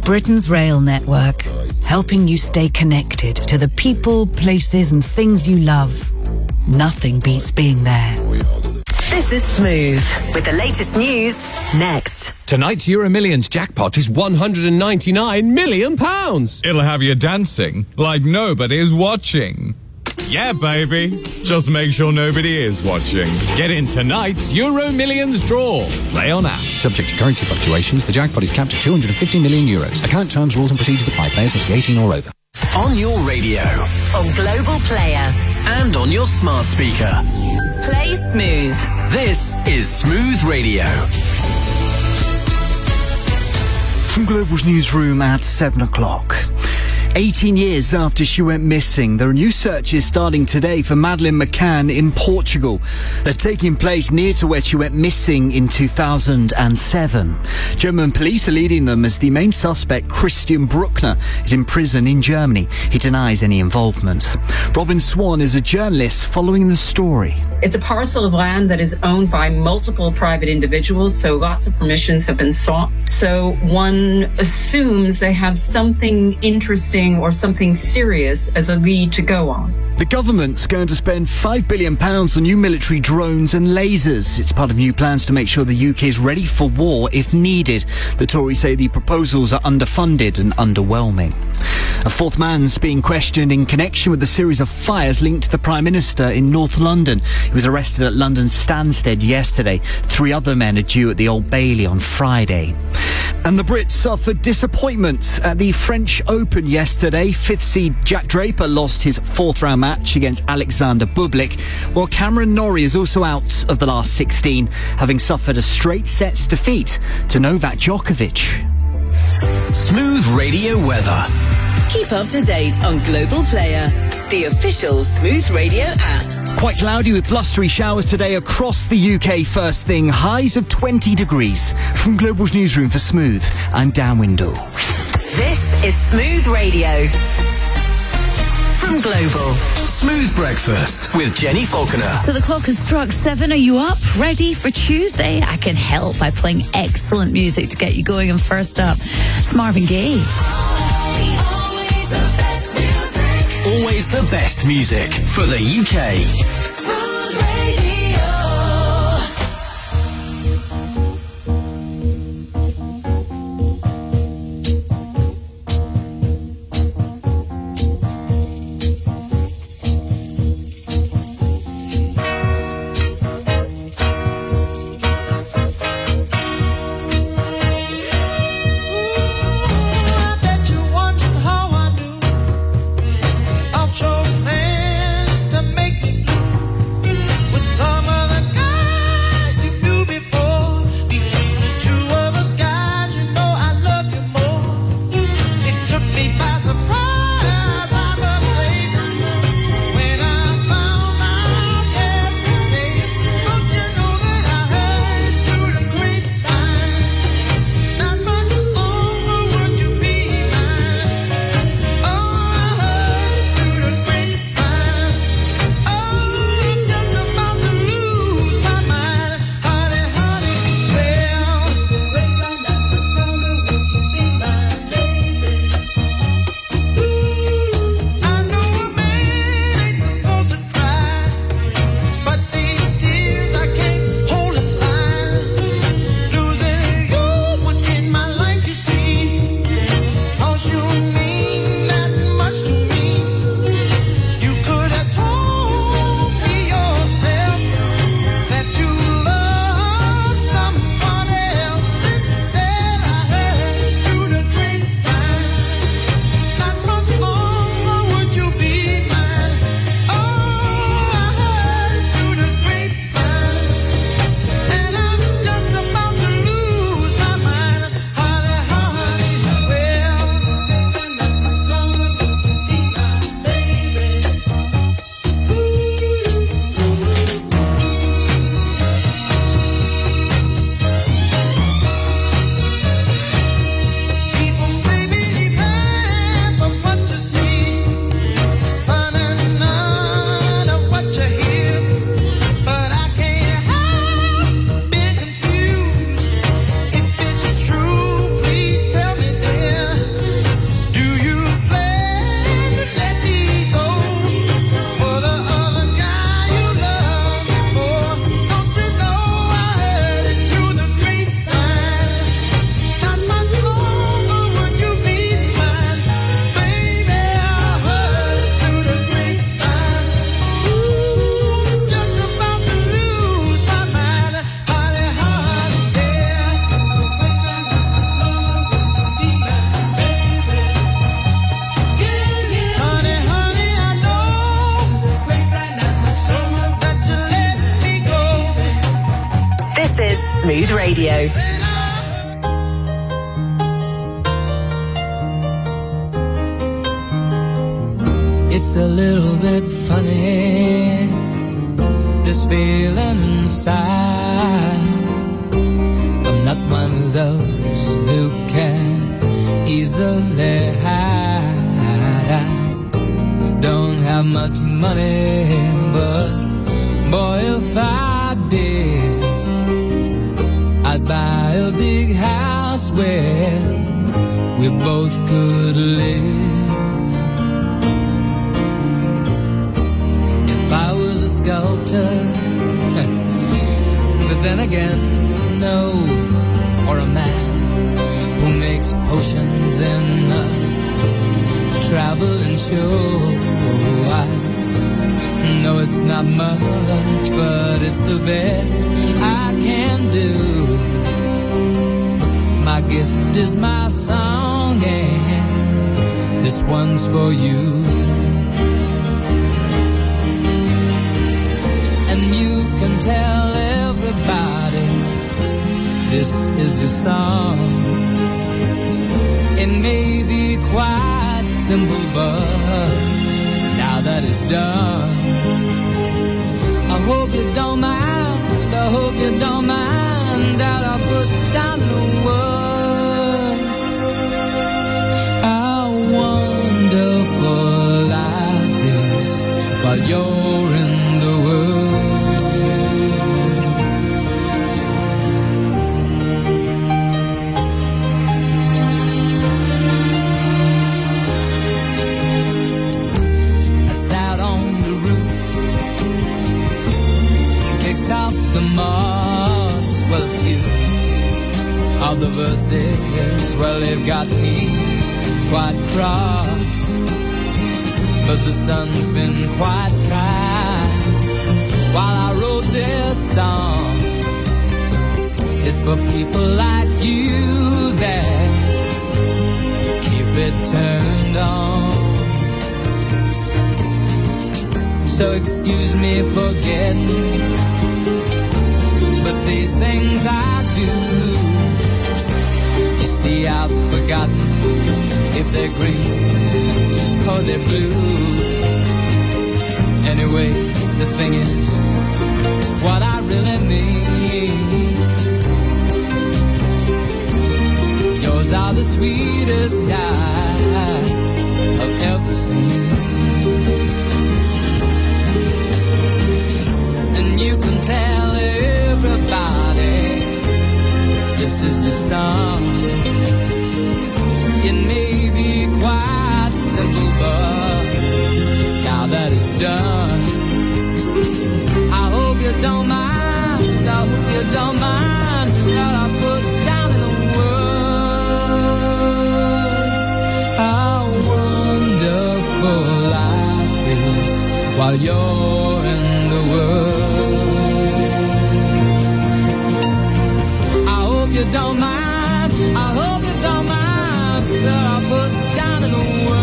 Britain's rail network, helping you stay connected to the people, places and things you love. Nothing beats being there. This is Smooth, with the latest news next. Tonight's Euro Millions jackpot is £199 million. It'll have you dancing like nobody's watching. Yeah, baby. Just make sure nobody is watching. Get in tonight's Euro Millions draw. Play on app. Subject to currency fluctuations, the jackpot is capped at €250 million. Account terms, rules and procedures apply. Players must be 18 or over. On your radio, on Global Player, and on your smart speaker. Play Smooth. This is Smooth Radio. From Global's newsroom at 7 o'clock. 18 years after she went missing, there are new searches starting today for Madeleine McCann in Portugal. They're taking place near to where she went missing in 2007. German police are leading them as the main suspect, Christian Bruckner, is in prison in Germany. He denies any involvement. Robin Swan is a journalist following the story. It's a parcel of land that is owned by multiple private individuals, so lots of permissions have been sought. So one assumes they have something interesting or something serious as a lead to go on. The government's going to spend £5 billion on new military drones and lasers. It's part of new plans to make sure the UK is ready for war if needed. The Tories say the proposals are underfunded and underwhelming. A fourth man's being questioned in connection with a series of fires linked to the Prime Minister in North London. He was arrested at London's Stansted yesterday. 3 other men are due at the Old Bailey on Friday. And the Brits suffered disappointment at the French Open yesterday. 5th seed Jack Draper lost his 4th round match against Alexander Bublik, while Cameron Norrie is also out of the last 16, having suffered a straight sets defeat to Novak Djokovic. Smooth Radio weather. Keep up to date on Global Player, the official Smooth Radio app. Quite cloudy with blustery showers today across the UK first thing. Highs of 20 degrees. From Global's newsroom for Smooth, I'm Dan Windle. This is Smooth Radio. From Global. Smooth Breakfast with Jenny Falconer. So the clock has struck 7. Are you up? Ready for Tuesday? I can help by playing excellent music to get you going. And first up, it's Marvin Gaye. Always the best music for the UK. Smooth Radio. Chose hands to make me blue with some is Smooth Radio. It's a little bit funny, this feeling inside. I'm not one of those who can easily hide. I don't have much money, but boy, if I did, I'd buy a big house where we both could live. If I was a sculptor, but then again, no, or a man who makes potions in a traveling show. I know it's not much, but it's the best I can do. My gift is my song, and this one's for you. And you can tell everybody this is your song. It may be quite simple, but now that it's done, I hope you don't mind, I hope you don't mind that I put down the words. How wonderful life is while you're in the world. The verses, well, they've got me quite cross, but the sun's been quite kind while I wrote this song. It's for people like you that keep it turned on. So excuse me for getting, but these things I do, see, I've forgotten if they're green or they're blue. Anyway, the thing is, what I really mean, yours are the sweetest eyes I've ever seen. And you can tell everybody this is the song. It may be quite simple, but now that it's done, I hope you don't mind, I hope you don't mind that I put down in the words how wonderful life is while you're in the world. I hope you don't mind, I hope you don't mind that I put down in the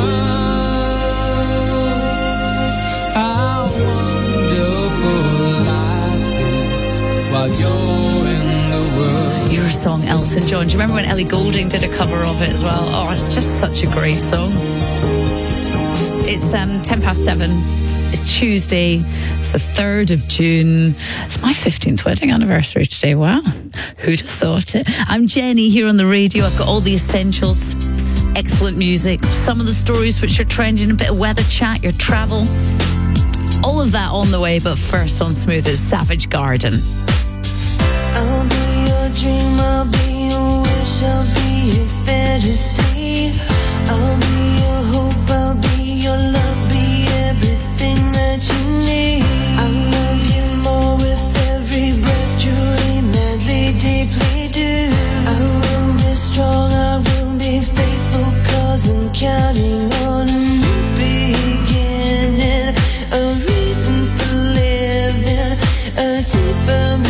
words how wonderful life is while you're in the world. Your song, Elton John. Do you remember when Ellie Goulding did a cover of it as well? Oh, it's just such a great song. It's 7:10. It's Tuesday. It's the 3rd of June. It's my 15th wedding anniversary today. Wow. Who'd have thought it? I'm Jenny here on the radio. I've got all the essentials. Excellent music. Some of the stories which are trending. A bit of weather chat, your travel. All of that on the way. But first on Smooth is Savage Garden. I'll be your dream. I'll be your wish. I'll be your fantasy. I'll be your hope. I'll be your love. Be everything that you need. I'll love you more with every breath. Truly, madly, deeply do. I will be strong. I will be faithful. 'Cause I'm counting on a new beginning. A reason for living. A deeper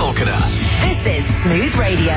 Falconer. This is Smooth Radio.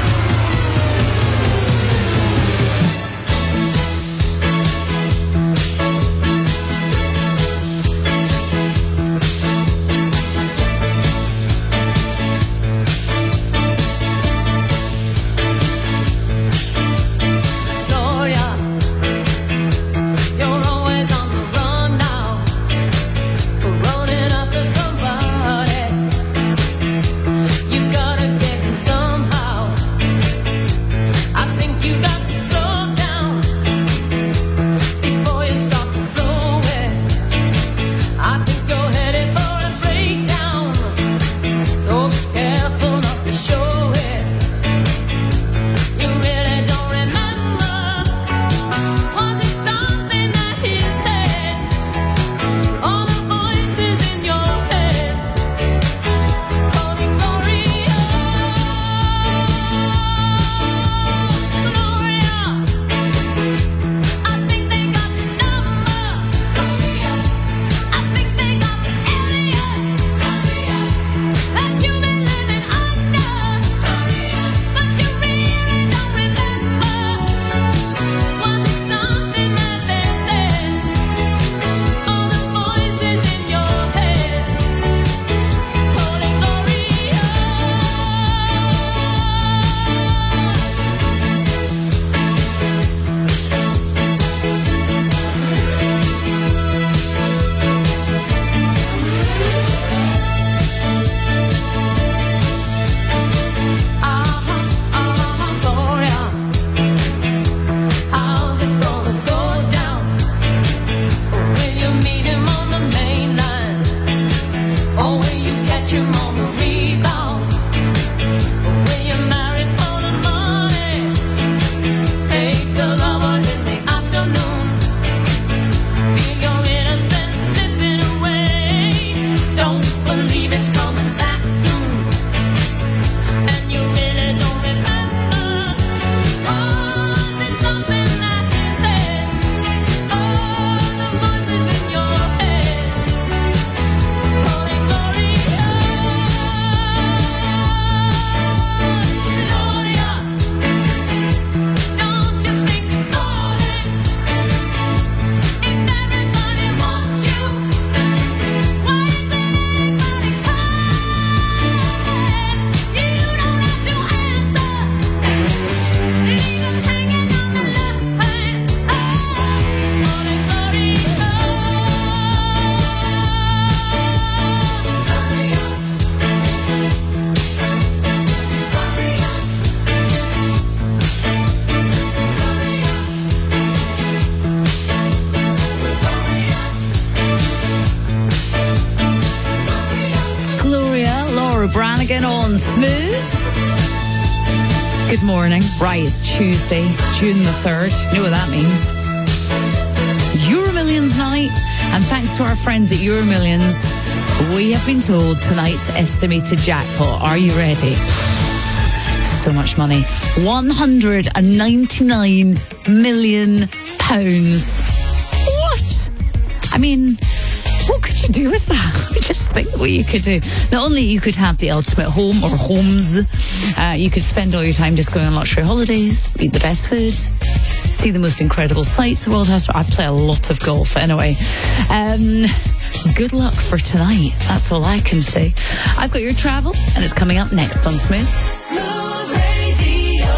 Brannigan on Smooth. Good morning. Right, it's Tuesday, June the 3rd. You know what that means. Euromillions night. And thanks to our friends at Euromillions, we have been told tonight's estimated jackpot. Are you ready? So much money. £199 million. What? I mean, what could you do with that? Just think what you could do. Not only you could have the ultimate home or homes, you could spend all your time just going on luxury holidays, eat the best food, see the most incredible sights the world has. I play a lot of golf anyway. Good luck for tonight. That's all I can say. I've got your travel, and it's coming up next on Smooth. Smooth Radio.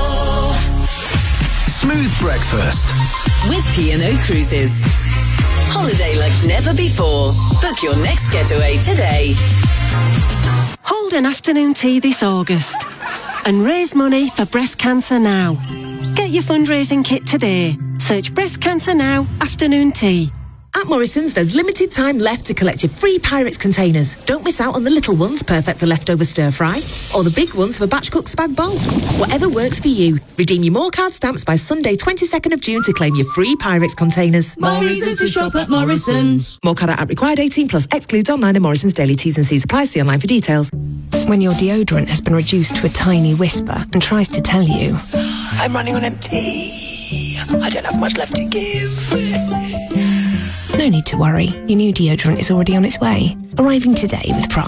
Smooth breakfast with P&O Cruises. Holiday like never before. Book your next getaway today. Hold an afternoon tea this August and raise money for Breast Cancer Now. Get your fundraising kit today. Search Breast Cancer Now afternoon tea. At Morrison's, there's limited time left to collect your free Pyrex containers. Don't miss out on the little ones, perfect for leftover stir-fry, or the big ones for batch cooked spag bowl. Whatever works for you. Redeem your More Card stamps by Sunday, 22nd of June to claim your free Pyrex containers. More reasons to shop at Morrison's. More Card at required 18 plus excludes online and Morrison's daily T's and C's applies. See online for details. When your deodorant has been reduced to a tiny whisper and tries to tell you, I'm running on empty. I don't have much left to give. No need to worry. Your new deodorant is already on its way. Arriving today with Prime.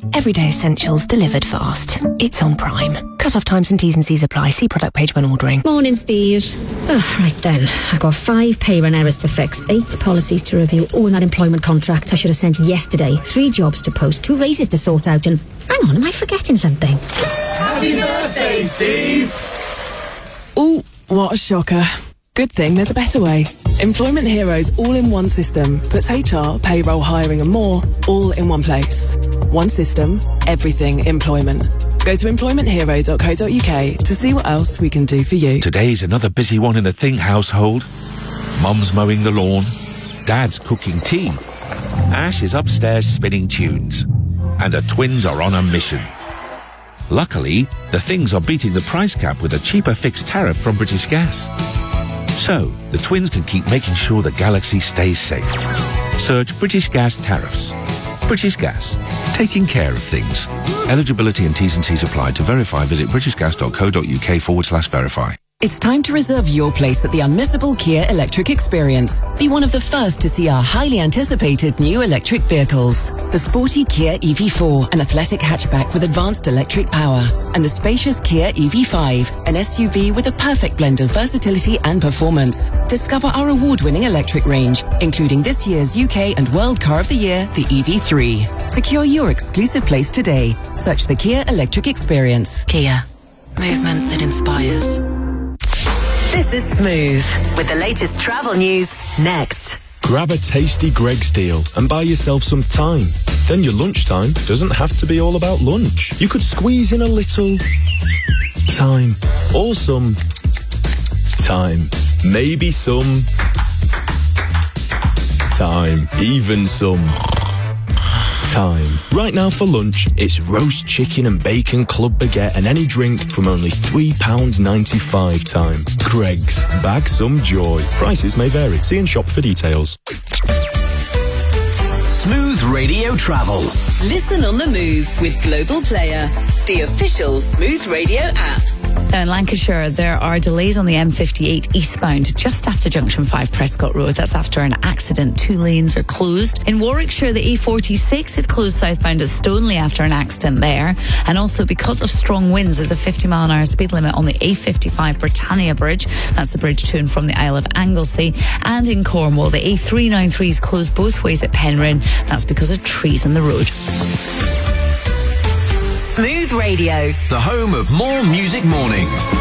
Everyday essentials delivered fast. It's on Prime. Cut-off times and T's and C's apply. See product page when ordering. Morning, Steve. Right then. I've got 5 pay run errors to fix, 8 policies to review, and that employment contract I should have sent yesterday, 3 jobs to post, 2 raises to sort out, and... Hang on, am I forgetting something? Happy birthday, Steve! Ooh, what a shocker. Good thing there's a better way. Employment Heroes all-in-one system puts HR, payroll, hiring and more all in one place. One system, everything employment. Go to employmenthero.co.uk to see what else we can do for you. Today's another busy one in the Thing household. Mum's mowing the lawn. Dad's cooking tea. Ash is upstairs spinning tunes. And the twins are on a mission. Luckily, the Things are beating the price cap with a cheaper fixed tariff from British Gas. So, the twins can keep making sure the galaxy stays safe. Search British Gas tariffs. British Gas, taking care of things. Eligibility and T's and C's apply. To verify, visit britishgas.co.uk/verify. It's time to reserve your place at the unmissable Kia electric experience. Be one of the first to see our highly anticipated new electric vehicles. The sporty Kia EV4, an athletic hatchback with advanced electric power. And the spacious Kia EV5, an SUV with a perfect blend of versatility and performance. Discover our award-winning electric range, including this year's UK and World Car of the Year, the EV3. Secure your exclusive place today. Search the Kia electric experience. Kia. Movement that inspires. This is Smooth, with the latest travel news next. Grab a tasty Greggs deal and buy yourself some time. Then your lunchtime doesn't have to be all about lunch. You could squeeze in a little time. Or some time. Maybe some time. Even some time. Right now for lunch, it's roast chicken and bacon club baguette and any drink from only £3.95 time. Greggs, bag some joy. Prices may vary. See and shop for details. Smooth Radio Travel. Listen on the move with Global Player, the official Smooth Radio app. Now in Lancashire, there are delays on the M58 eastbound just after Junction 5 Prescott Road. That's after an accident. 2 lanes are closed. In Warwickshire, the A46 is closed southbound at Stoneleigh after an accident there. And also because of strong winds, there's a 50-mile-an-hour speed limit on the A55 Britannia Bridge. That's the bridge to and from the Isle of Anglesey. And in Cornwall, the A393 is closed both ways at Penryn. That's because of trees on the road. Smooth Radio, the home of more music mornings.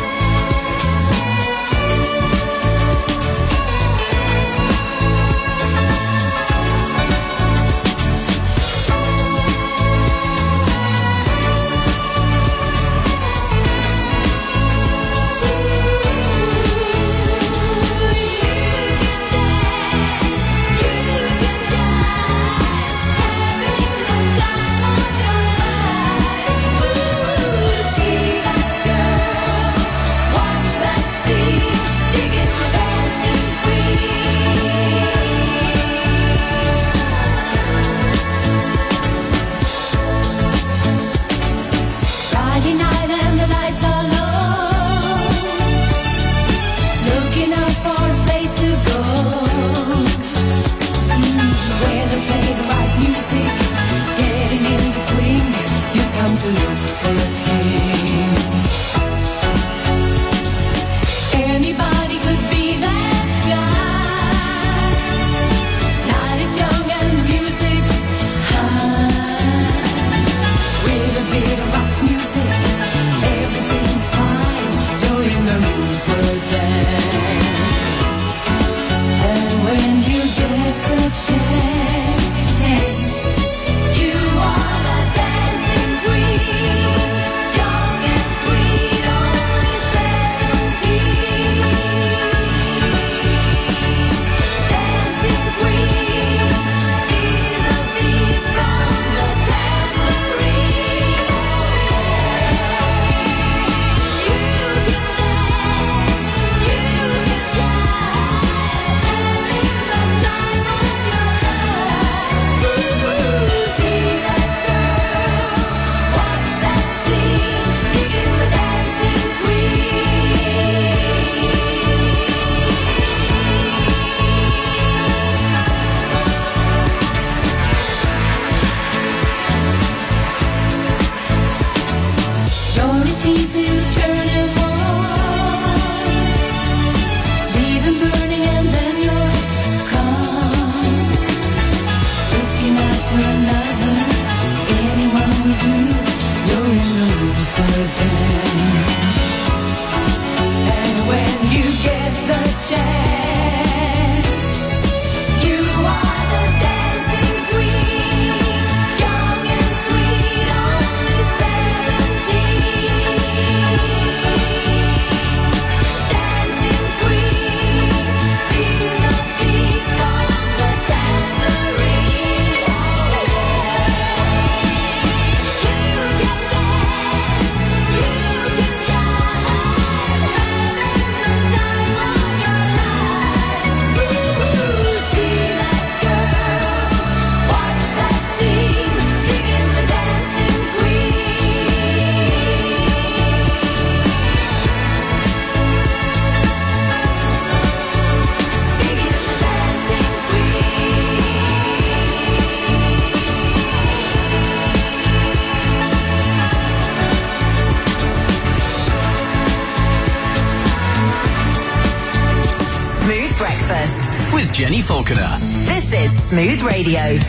with Jenny Falconer. This is Smooth Radio.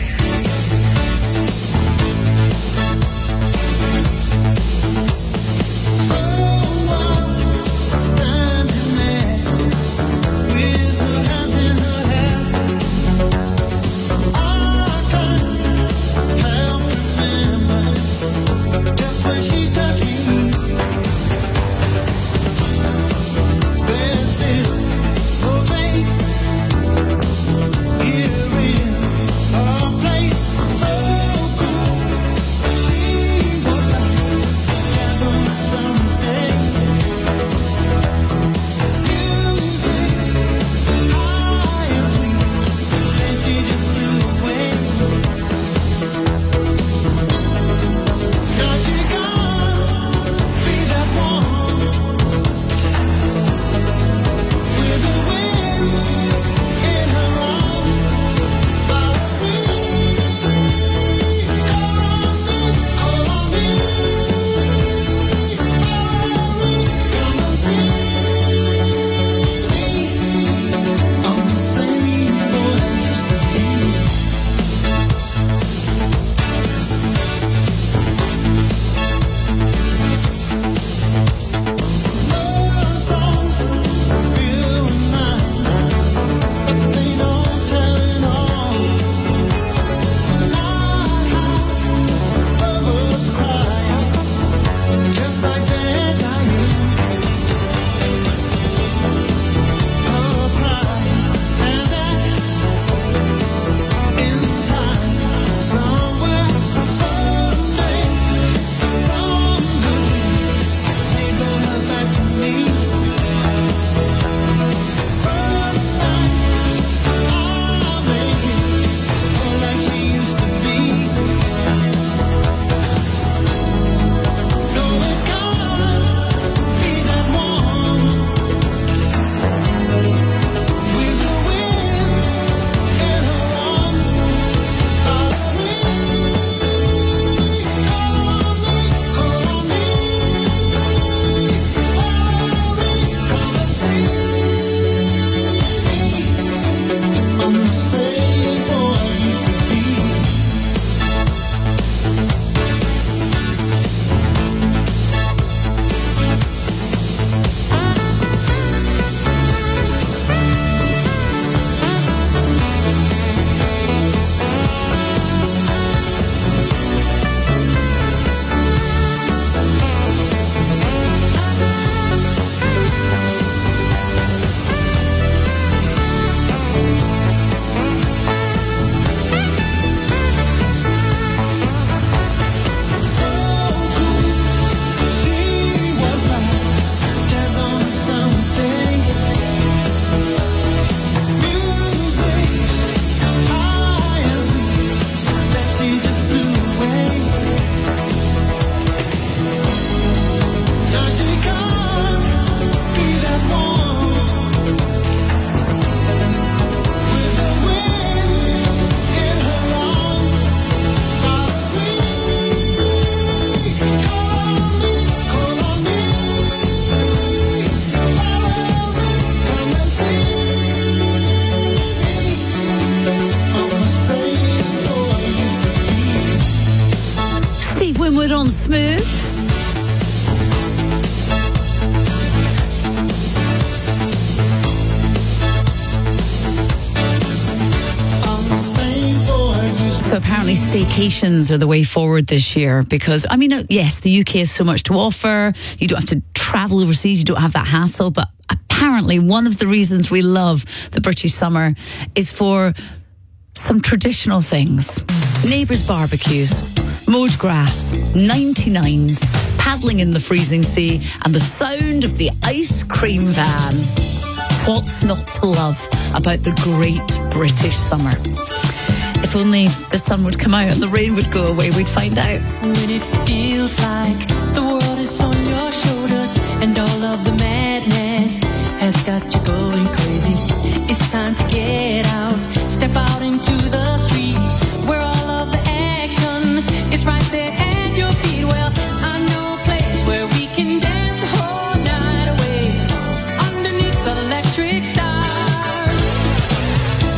Winwood on Smooth. So apparently staycations are the way forward this year because, I mean, yes, the UK has so much to offer. You don't have to travel overseas. You don't have that hassle. But apparently one of the reasons we love the British summer is for some traditional things. Neighbours' barbecues, mowed grass, 99s, paddling in the freezing sea, and the sound of the ice cream van. What's not to love about the great British summer? If only the sun would come out and the rain would go away, we'd find out. When it feels like the world is on your shoulders and all of the madness has got you going crazy, it's time to get out, step out into the street where all of the action is right there at your feet. Well, I know a place where we can dance the whole night away underneath the electric stars.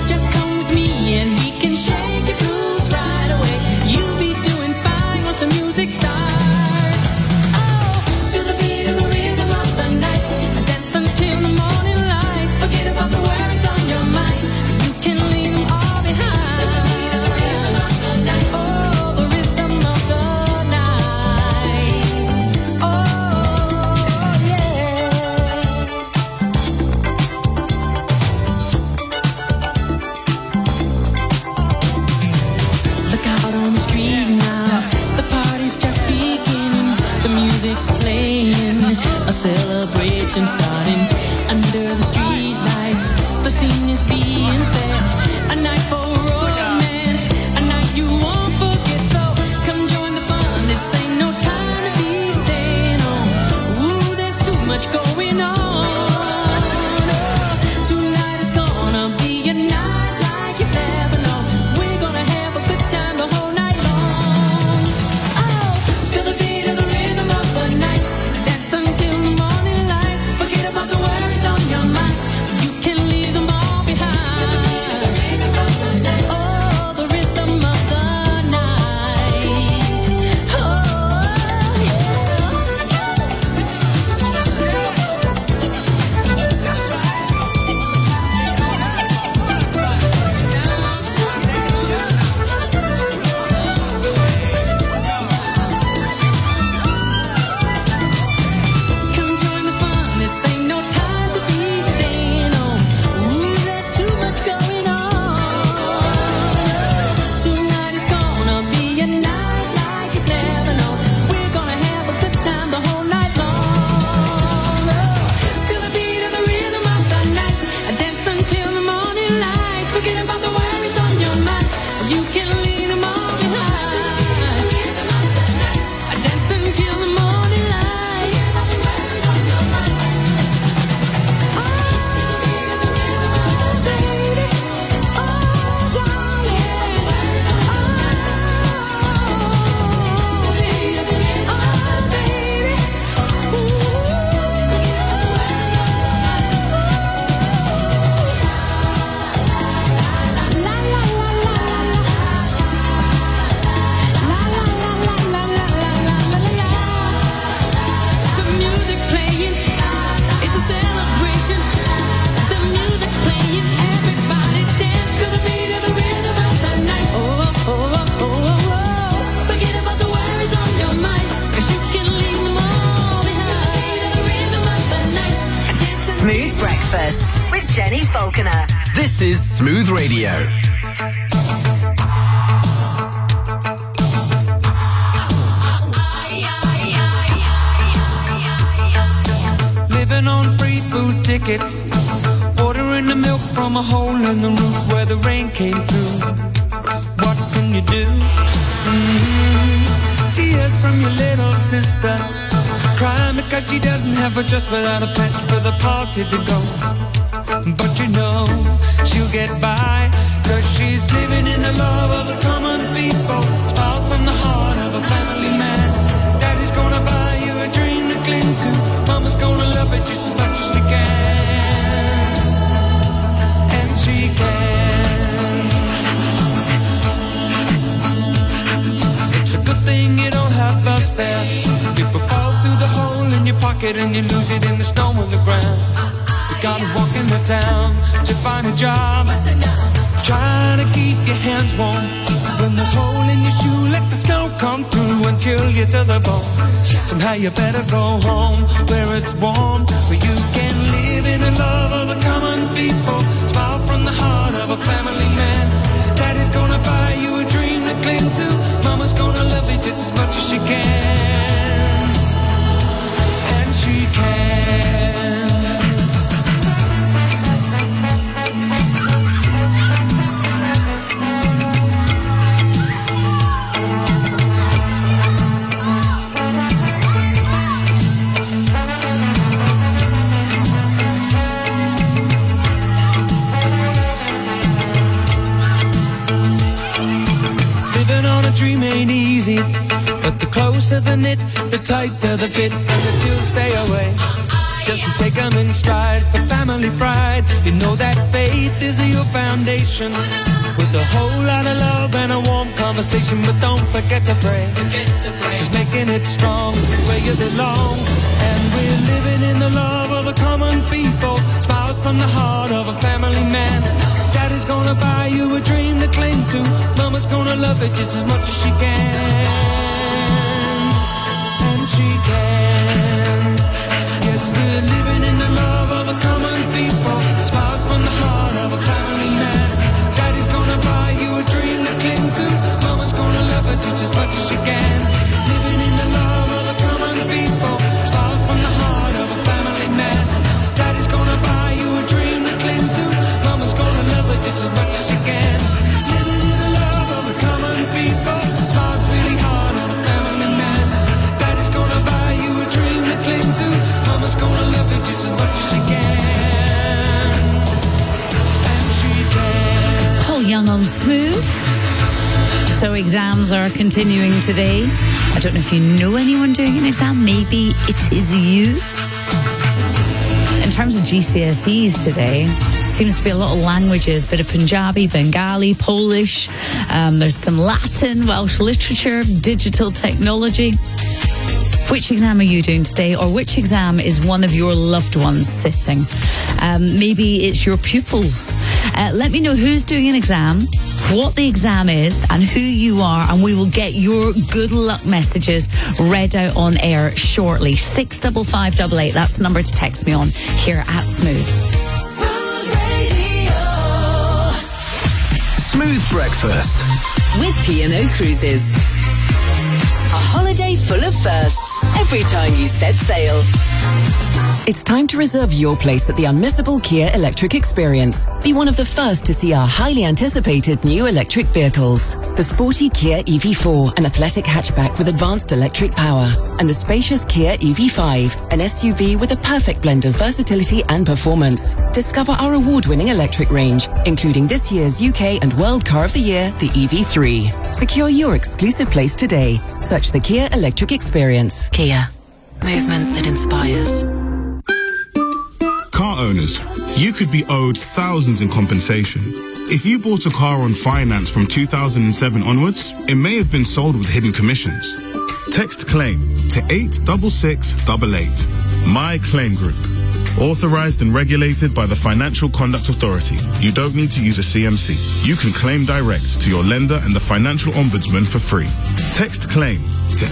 conversation starting under the street lights. The scene is being set, a night for romance, a night you won't forget. So come join the fun. This ain't no time to be staying on. Ooh, there's too much going on. This is Smooth Radio. Living on free food tickets, ordering the milk from a hole in the roof where the rain came through. What can you do? Tears from your little sister, crying because she doesn't have a dress without a patch for the party to go. But you know she'll get by, 'cause she's living in the love of the common people. Smiles from the heart of a family man. Daddy's gonna buy you a dream to cling to. Mama's gonna love it just as much as she can. And she can. It's a good thing you don't have us there. People fall through the hole in your pocket and you lose it in the snow on the ground. Gotta walk in the town to find a job, trying to keep your hands warm. When the hole in your shoe, let the snow come through and chill you to the bone. Somehow you better go home where it's warm, where you can live in the love of the common people. Smile from the heart of a family man. Daddy's gonna buy you a dream to cling to. Mama's gonna love you just as much as she can. And she can. Dream ain't easy, but the closer the knit, the tighter the fit, and the chills stay away. Just take them in stride for family pride. You know that faith is your foundation, with a whole lot of love and a warm conversation. But don't forget to pray, just making it strong where you belong. And we're living in the love of the common people. Smiles from the heart of a family man. Daddy's gonna buy you a dream to cling to. Mama's gonna love it just as much as she can. And she can. Yes, we're living in the love of the common people. Smiles from the heart of a family man. Daddy's gonna buy you a dream to cling to. Mama's gonna love it just as much as she can. Living in the love of the common people. Smiles from the heart of a family man. So exams are continuing today. I don't know if you know anyone doing an exam. Maybe it is you. In terms of GCSEs today, seems to be a lot of languages, bit of Punjabi, Bengali, Polish. There's some Latin, Welsh literature, digital technology. Which exam are you doing today, or which exam is one of your loved ones sitting? Maybe it's your pupils. Let me know who's doing an exam, what the exam is, and who you are, and we will get your good luck messages read out on air shortly. 65588, that's the number to text me on here at Smooth. Smooth Breakfast with P&O Cruises. A holiday full of firsts every time you set sail. It's time to reserve your place at the unmissable Kia Electric Experience. Be one of the first to see our highly anticipated new electric vehicles. The sporty Kia EV4, an athletic hatchback with advanced electric power. And the spacious Kia EV5, an SUV with a perfect blend of versatility and performance. Discover our award-winning electric range, including this year's UK and World Car of the Year, the EV3. Secure your exclusive place today. Search the Kia Electric Experience. Kia. Movement that inspires. Car owners, you could be owed thousands in compensation. If you bought a car on finance from 2007 onwards, it may have been sold with hidden commissions. Text CLAIM to 86688. My Claim Group. Authorized and regulated by the Financial Conduct Authority. You don't need to use a CMC. You can claim direct to your lender and the Financial Ombudsman for free. Text CLAIM to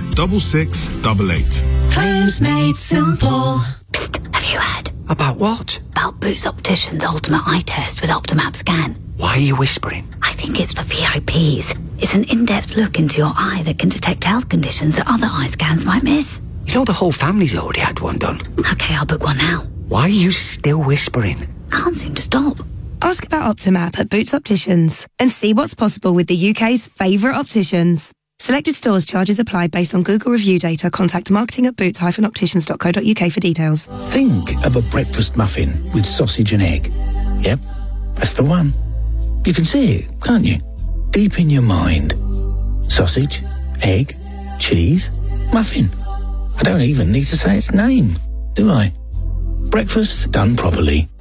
86688. Claims made simple. Have you heard? About what? About Boots Opticians' ultimate eye test with Optimap scan. Why are you whispering? I think it's for VIPs. It's an in-depth look into your eye that can detect health conditions that other eye scans might miss. You know the whole family's already had one done. Okay, I'll book one now. Why are you still whispering? Can't seem to stop. Ask about Optimap at Boots Opticians and see what's possible with the UK's favourite opticians. Selected stores charges apply based on Google review data. Contact marketing at boots-opticians.co.uk for details. Think of a breakfast muffin with sausage and egg. Yep, that's the one. You can see it, can't you? Deep in your mind. Sausage, egg, cheese, muffin. I don't even need to say its name, do I? Breakfast done properly.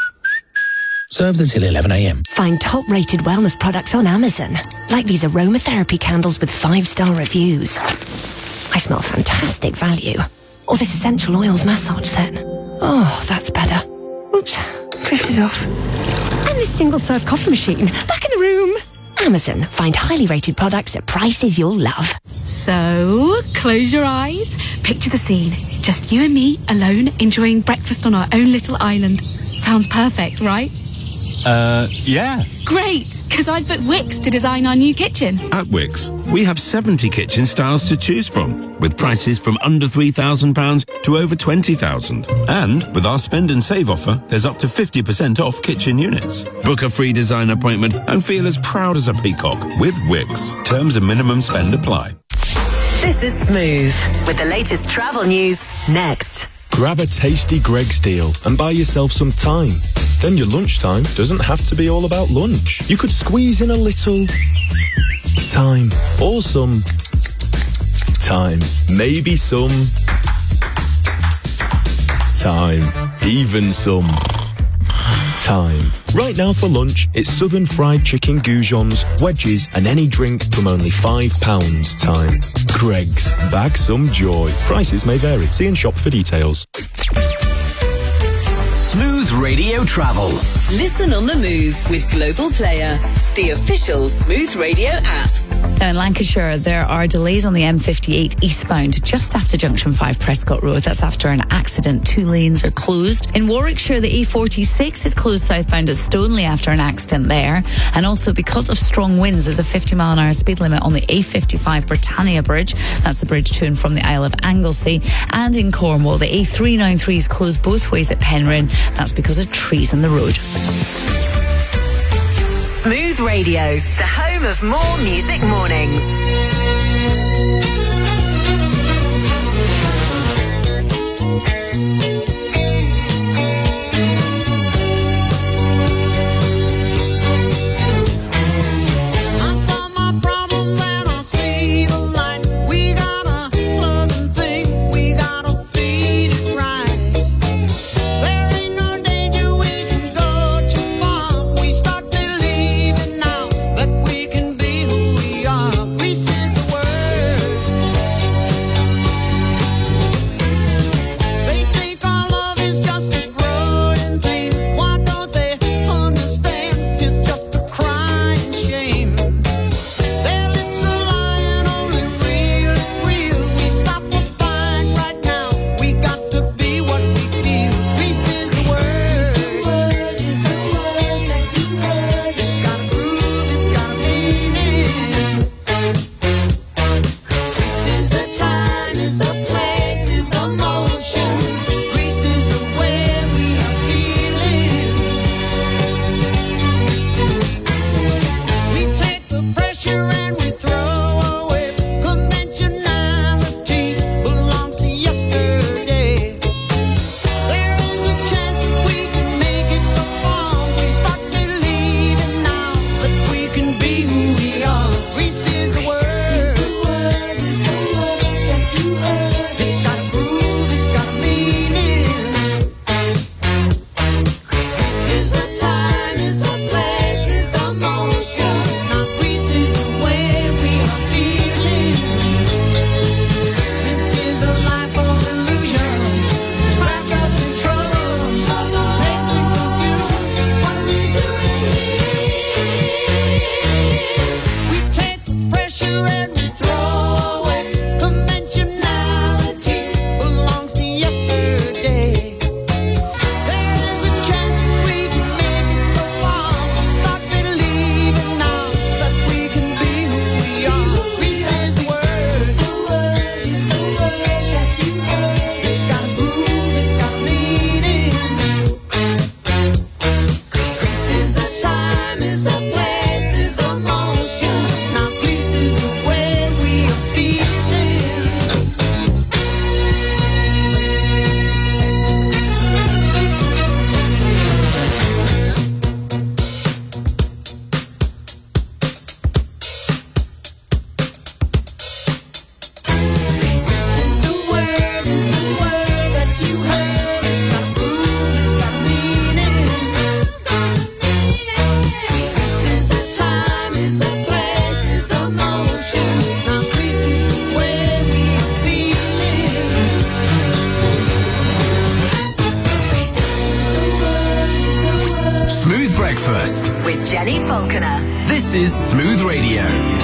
Served until 11 a.m. Find top-rated wellness products on Amazon, like these aromatherapy candles with 5-star reviews. I smell fantastic value. Or this essential oils massage set. Oh, that's better. Oops, drifted off. And this single-serve coffee machine, back in the room. Amazon, find highly rated products at prices you'll love. So, close your eyes, picture the scene. Just you and me, alone, enjoying breakfast on our own little island. Sounds perfect, right? Yeah. Great, because I've booked Wix to design our new kitchen. At Wix, we have 70 kitchen styles to choose from, with prices from under £3,000 to over £20,000. And with our spend and save offer, there's up to 50% off kitchen units. Book a free design appointment and feel as proud as a peacock with Wix. Terms and minimum spend apply. This is Smooth with the latest travel news next. Grab a tasty Greggs deal and buy yourself some time. Then your lunchtime doesn't have to be all about lunch. You could squeeze in a little time or some time. Maybe some time. Even some time. Right now for lunch, it's Southern Fried Chicken goujons, wedges and any drink from only £5 time. Greggs, bag some joy. Prices may vary. See in shop for details. Smooth Radio Travel. Listen on the move with Global Player, the official Smooth Radio app. Now in Lancashire, there are delays on the M58 eastbound just after Junction 5 Prescott Road. That's after an accident. 2 lanes are closed. In Warwickshire, the A46 is closed southbound at Stoneleigh after an accident there. And also because of strong winds, there's a 50-mile-an-hour speed limit on the A55 Britannia Bridge. That's the bridge to and from the Isle of Anglesey. And in Cornwall, the A393 is closed both ways at Penryn. That's because of trees on the road. Smooth Radio, the home of more music mornings. I saw my problem. This is Smooth Radio.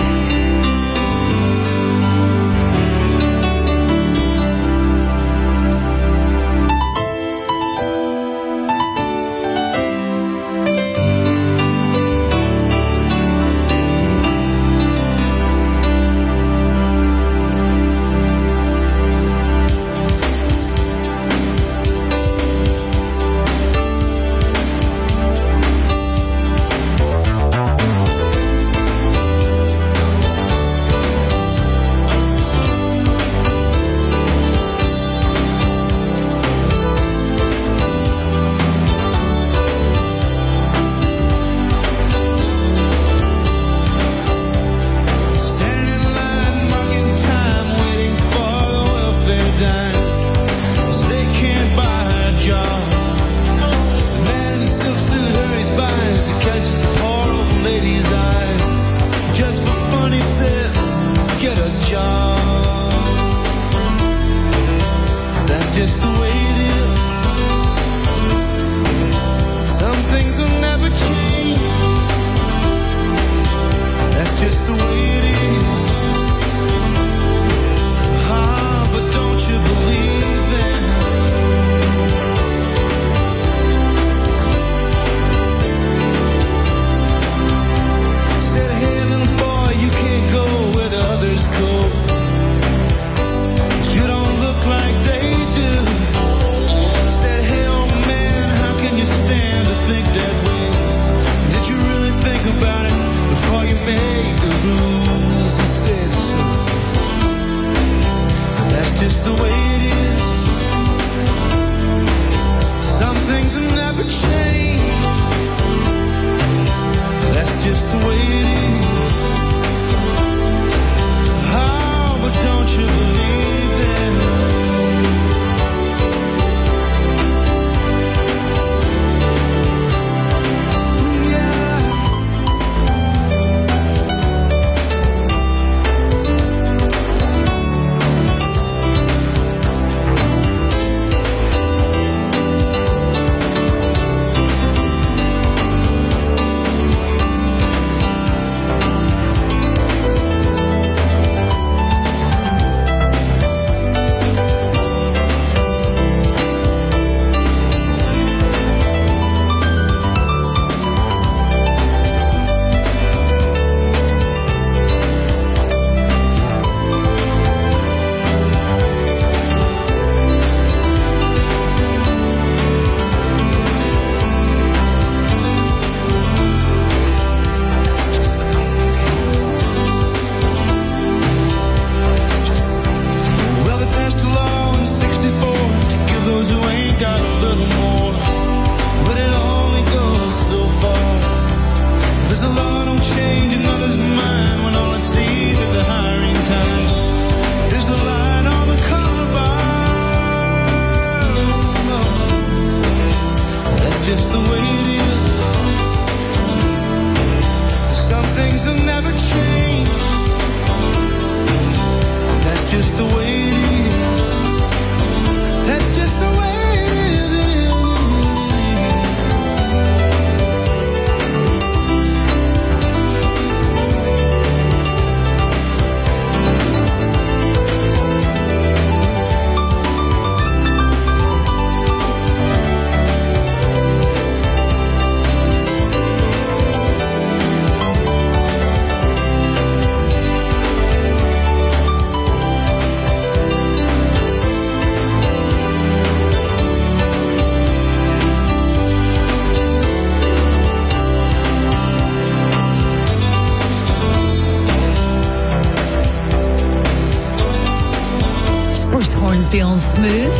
On Smooth.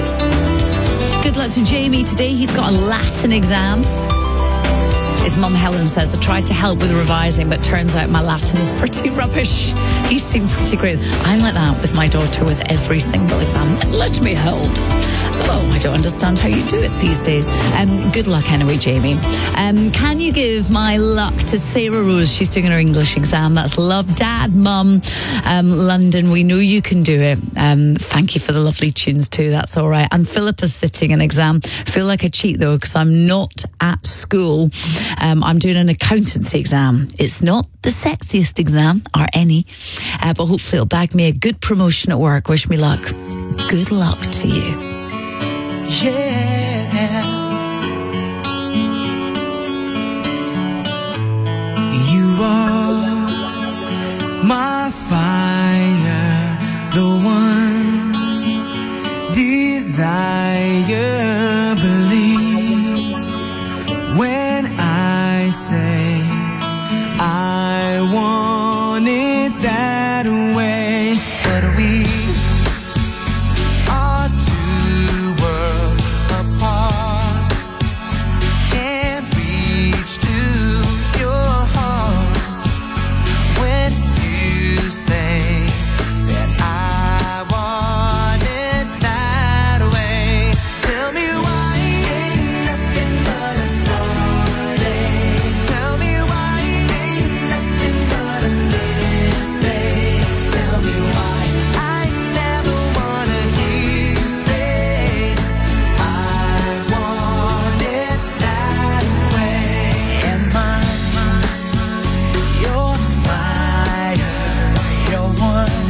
Good luck to Jamie today. He's got a Latin exam. His mum Helen says, I tried to help with revising, but turns out my Latin is pretty rubbish. He seemed pretty great. I'm like that with my daughter with every single exam. Let me help. Oh, I don't understand how you do it these days. Good luck anyway, Jamie. Can you give my luck to Sarah Rose? She's doing her English exam. That's love, Dad, Mum, London. We know you can do it. Thank you for the lovely tunes too. That's all right. And Philippa's sitting an exam. Feel like a cheat though, because I'm not at school. I'm doing an accountancy exam. It's not the sexiest exam, or any, but hopefully it'll bag me a good promotion at work. Wish me luck. Good luck to you. Yeah. You are my fire, the one desire. Believe when I say I want it that way. But we are two worlds apart. Can't reach to your heart when you say that I want it that way. Tell me why ain't nothing but a heartache. Tell me why ain't nothing but a mistake. Tell me why I never wanna hear you say I want it that way. Am I your fire, your one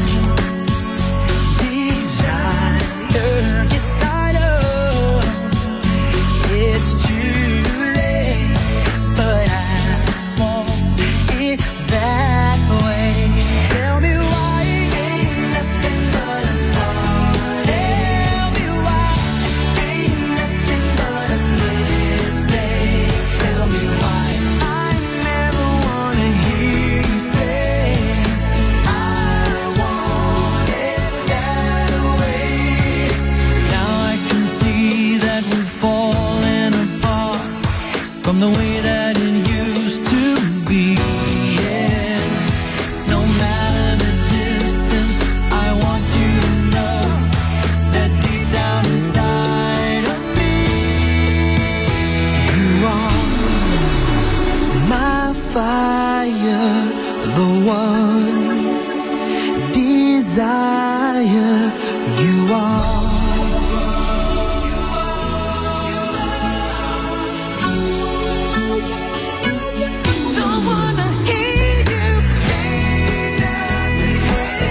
desire? Yes, I know it's too late, but I want it that way. Tell me why ain't nothing but a heartache. Tell me why ain't nothing but a mistake. Tell me why I never wanna hear you say I want it that way. Now I can see that we're falling apart from the way that it used to be. Yeah. No matter the distance, I want you to know that deep down inside of me, you are my fire, the one desire. You are. Don't wanna hear you say nothing.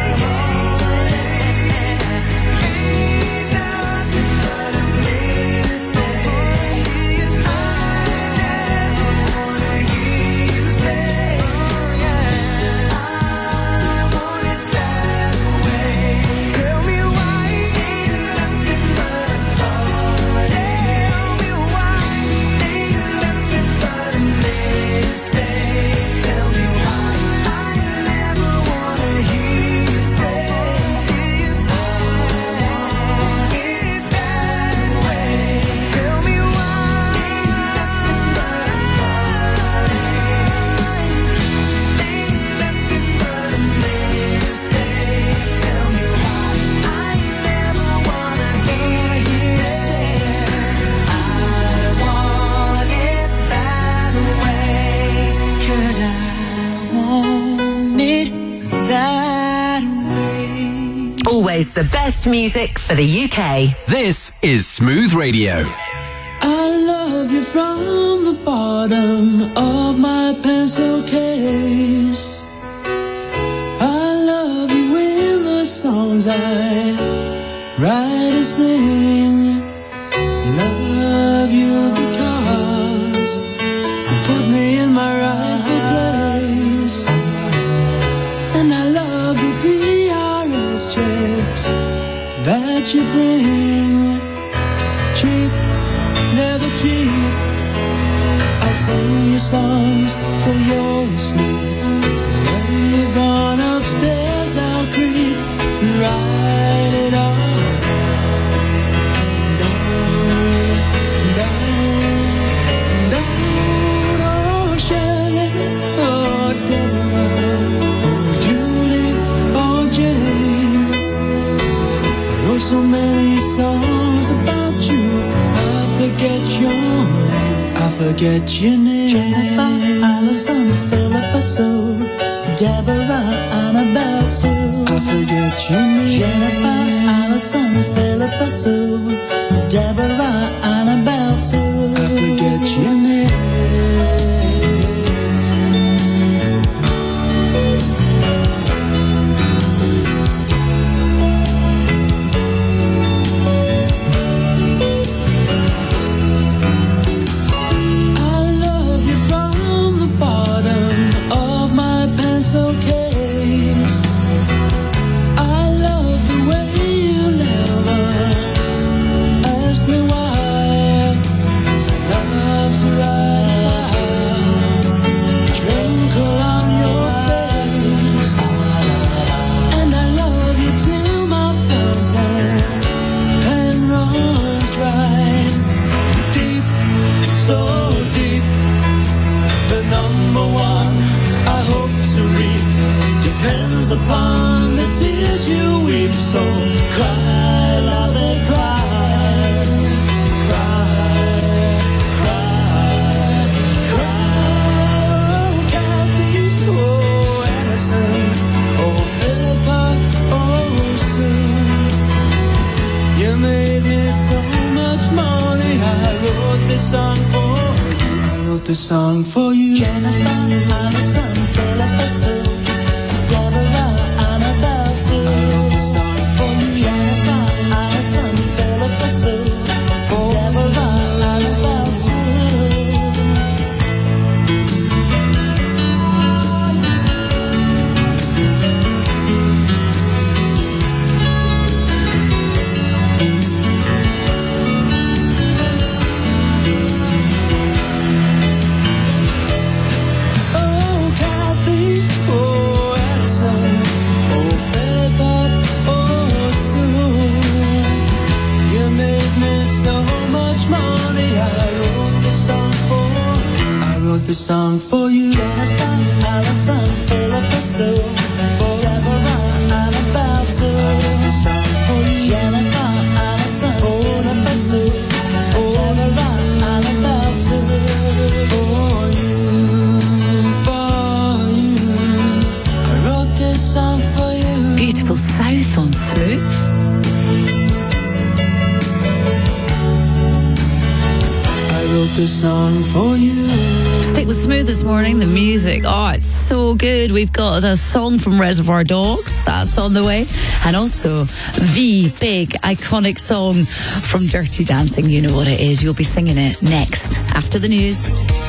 Ain't nothing but a mistake. I never wanna hear you say I want it that way. Tell me why ain't nothing but a heartache. Tell me why ain't nothing but a mistake. Tell me why I never wanna hear you say I want it that way. Tell me why ain't nothing but a heartache. Ain't nothing but a mistake. Tell me why I never wanna hear you say I want it that way. 'Cause I want it that way. Always the best music for the UK. This is Smooth Radio. I love you from the bottom of my pencil case. I love you in the songs I write and sing. Love you because you put me in my rightful place. And I love the PRS checks that you bring. Cheap, never cheap. I'll sing your songs till you're asleep. When you've gone upstairs, I'll creep and write it all down, down, down. Oh, Shelley, oh, Deborah, oh, Julie, oh, Jane. I wrote so many songs about you, I forget your name. I forget your name. Jennifer, Allison, Philippa Sue, Deborah, Annabelle Sue. I forget your name. Jennifer, Allison, Philippa Sue, Deborah, Annabelle Sue. I forget your name. hands upon the tears you weep, so cry, love it, cry, cry, cry, cry. Oh, Kathy, oh, Allison, oh, Philippa, oh, Sue, you made me so much money. I wrote this song for you. I wrote this song for you. Jennifer, Allison, Philippa, Sue, Deborah, Annabelle, too. I wrote this song for you. Jennifer, Allison, Philippa, Sue, Deborah, Annabelle, too. The song for you. Jennifer, Allison, Philippa, Sue, Deborah, Annabelle, too. The song for you. Jennifer, Allison, Philippa, Sue, Deborah, Annabelle, too. For you, I wrote this song for you. Beautiful South on Smooth. I wrote this song for you. Stick with Smooth this morning. The music, oh, it's so good. We've got a song from Reservoir Dogs that's on the way, and also the big iconic song from Dirty Dancing. You know what it is. You'll be singing it next after the news.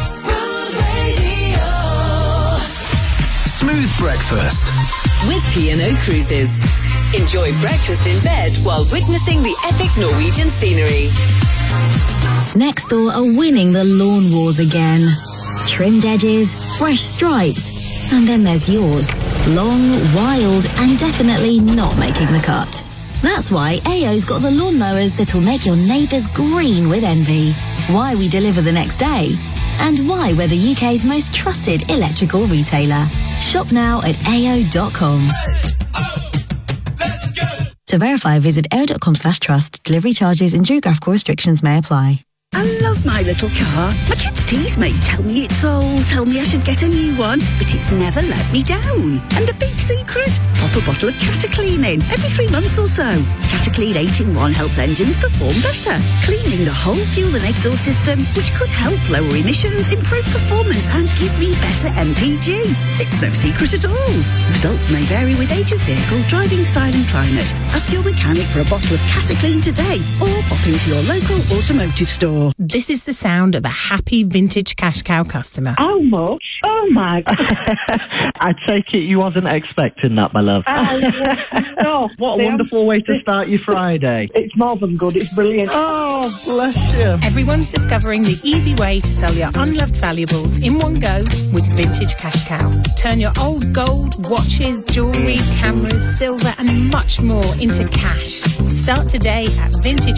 Smooth breakfast with P&O Cruises. Enjoy breakfast in bed while witnessing the epic Norwegian scenery. Nextdoor are winning the lawn wars again. Trimmed edges, fresh stripes, and then there's yours. Long, wild, and definitely not making the cut. That's why AO's got the lawnmowers that'll make your neighbours green with envy. Why we deliver the next day. And why we're the UK's most trusted electrical retailer. Shop now at AO.com. To verify, visit AO.com/trust. Delivery charges and geographical restrictions may apply. I love my little car. My kids tease me, tell me it's old, tell me I should get a new one, but it's never let me down. And the big secret? Pop a bottle of Cataclean in every 3 months or so. Cataclean 8-in-1 helps engines perform better, cleaning the whole fuel and exhaust system, which could help lower emissions, improve performance, and give me better MPG. It's no secret at all. Results may vary with age of vehicle, driving style and climate. Ask your mechanic for a bottle of Cataclean today, or pop into your local automotive store. This is the sound of a happy vintage cash cow customer. How much? Oh my God. I take it you wasn't expecting that, my love. No. What a wonderful way to start your Friday. It's more than good, it's brilliant. Oh, bless you. Everyone's discovering the easy way to sell your unloved valuables in one go with Vintage Cash Cow. Turn your old gold, watches, jewellery, cameras, silver and much more into cash. Start today at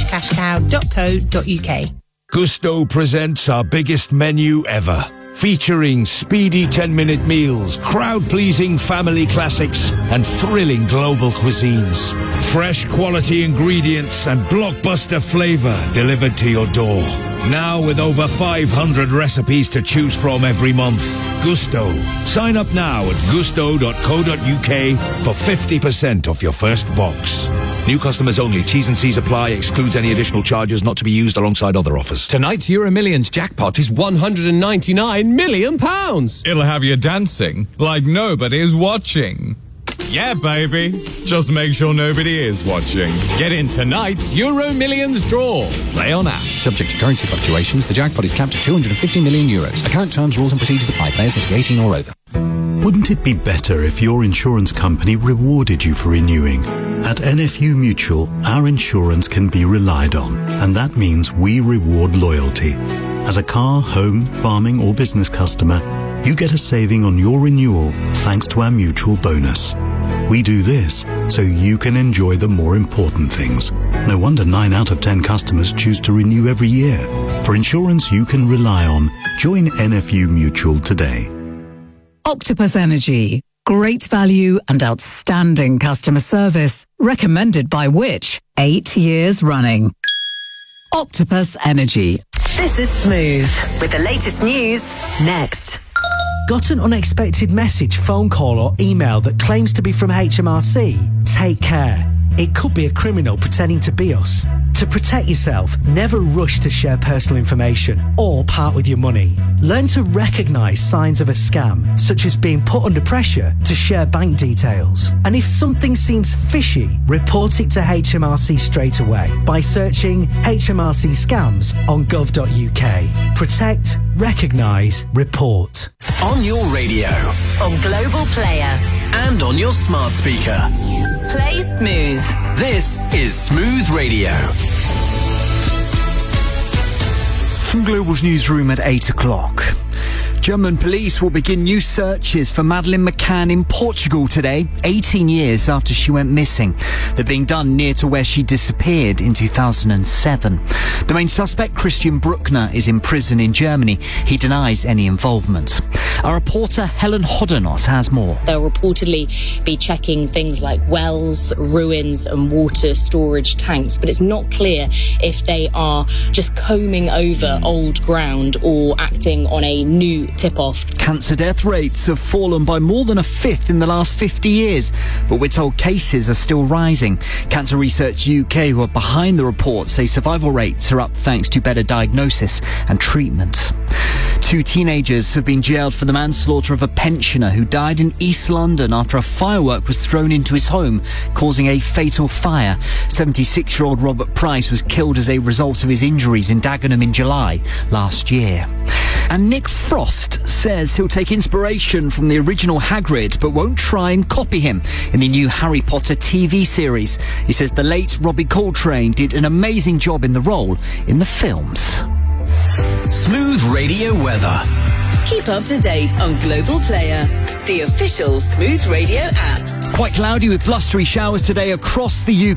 vintagecashcow.co.uk. Gusto presents our biggest menu ever, featuring speedy 10-minute meals, crowd-pleasing family classics, and thrilling global cuisines. Fresh quality ingredients and blockbuster flavour delivered to your door. Now with over 500 recipes to choose from every month. Gusto. Sign up now at gusto.co.uk for 50% off your first box. New customers only. T's and C's apply. Excludes any additional charges not to be used alongside other offers. Tonight's Euro Millions jackpot is £199 million. It'll have you dancing like nobody's watching. Yeah, baby. Just make sure nobody is watching. Get in tonight's Euro Millions draw. Play on app. Subject to currency fluctuations, the jackpot is capped at €250 million. Account terms, rules and procedures apply. Players must be 18 or over. Wouldn't it be better if your insurance company rewarded you for renewing? At NFU Mutual, our insurance can be relied on, and that means we reward loyalty. As a car, home, farming or business customer, you get a saving on your renewal thanks to our mutual bonus. We do this so you can enjoy the more important things. No wonder 9 out of 10 customers choose to renew every year. For insurance you can rely on, join NFU Mutual today. Octopus Energy. great value and outstanding customer service. Recommended by Which? 8 years running. Octopus Energy. This is Smooth with the latest news next. Got an unexpected message, phone call or email that claims to be from HMRC? Take care. It could be a criminal pretending to be us. To protect yourself, never rush to share personal information or part with your money. Learn to recognise signs of a scam, such as being put under pressure to share bank details. And if something seems fishy, report it to HMRC straight away by searching HMRC scams on gov.uk. Protect, recognise, report. On your radio, On Global Player. and on your smart speaker. Play Smooth. This is Smooth Radio. From Global's newsroom at 8 o'clock. German police will begin new searches for Madeleine McCann in Portugal today, 18 years after she went missing. They're being done near to where she disappeared in 2007. The main suspect, Christian Bruckner, is in prison in Germany. He denies any involvement. Our reporter Helen Hoddenot has more. They'll reportedly be checking things like wells, ruins and water storage tanks, but it's not clear if they are just combing over old ground or acting on a new tip-off. Cancer death rates have fallen by more than a fifth in the last 50 years, but we're told cases are still rising. Cancer Research UK, who are behind the report, say survival rates are up thanks to better diagnosis and treatment. 2 teenagers have been jailed for the manslaughter of a pensioner who died in East London after a firework was thrown into his home, causing a fatal fire. 76-year-old Robert Price was killed as a result of his injuries in Dagenham in July last year. And Nick Frost says he'll take inspiration from the original Hagrid, but won't try and copy him in the new Harry Potter TV series. He says the late Robbie Coltrane did an amazing job in the role in the films. Smooth Radio weather. Keep up to date on Global Player, the official Smooth Radio app. Quite cloudy with blustery showers today across the UK.